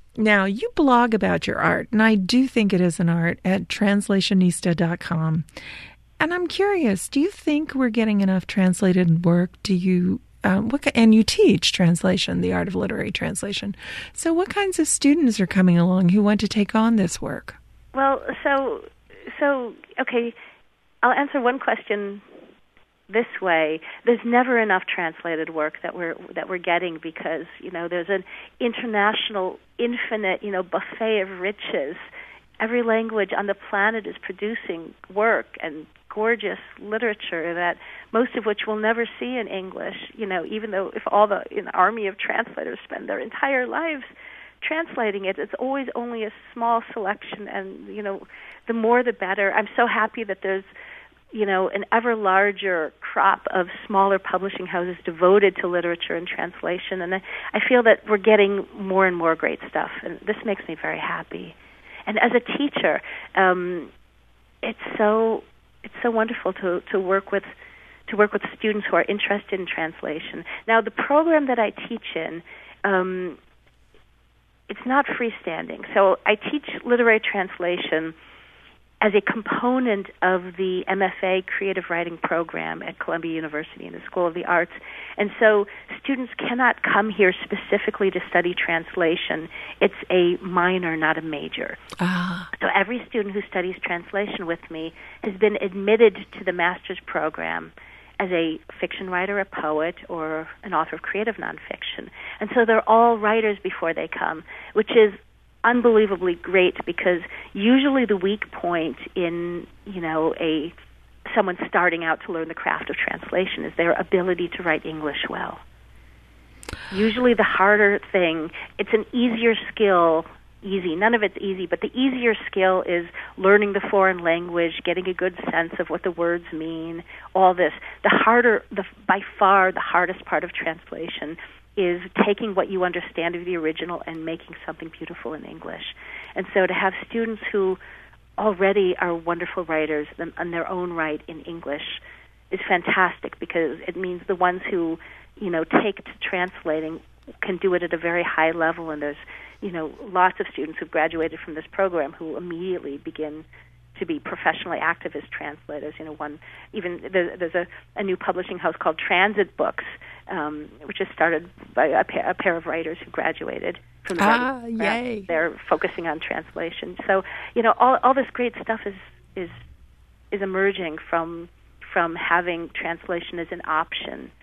Now, you blog about your art, and I do think it is an art, at translationista.com. And I'm curious, do you think we're getting enough translated work? Do you, and you teach translation, the art of literary translation. So what kinds of students are coming along who want to take on this work? Well, so okay, I'll answer one question this way. There's never enough translated work that we're getting, because there's an international, infinite buffet of riches. Every language on the planet is producing work and gorgeous literature that most of which we'll never see in English. Even though if all the army of translators spend their entire lives translating it, it's always only a small selection, and the more the better. I'm so happy that there's an ever larger crop of smaller publishing houses devoted to literature and translation, and I feel that we're getting more and more great stuff, and this makes me very happy. And as a teacher, it's so wonderful to work with students who are interested in translation. Now, the program that I teach in, it's not freestanding. So I teach literary translation as a component of the MFA Creative Writing program at Columbia University in the School of the Arts. And so students cannot come here specifically to study translation. It's a minor, not a major. So every student who studies translation with me has been admitted to the master's program as a fiction writer, a poet, or an author of creative nonfiction. And so they're all writers before they come, which is unbelievably great, because usually the weak point in someone starting out to learn the craft of translation is their ability to write English well. Usually the harder thing, it's an easier skill, none of it's easy, but the easier skill is learning the foreign language, getting a good sense of what the words mean, all this. By far the hardest part of translation is taking what you understand of the original and making something beautiful in English. And so to have students who already are wonderful writers in their own right in English is fantastic, because it means the ones who, take to translating can do it at a very high level. And there's, lots of students who've graduated from this program who immediately begin to be professionally active as translators. There's a new publishing house called Transit Books, which is started by a pair of writers who graduated from the program. Yay. They're focusing on translation. So, all this great stuff is emerging from having translation as an option